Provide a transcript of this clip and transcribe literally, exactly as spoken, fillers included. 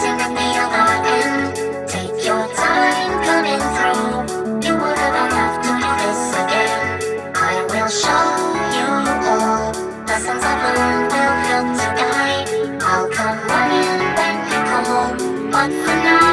waiting at the other end. Take your time coming through. You wouldn't have to do this again. I will show you all. Lessons I've learned will help to guide. I'll come running when you call. But for now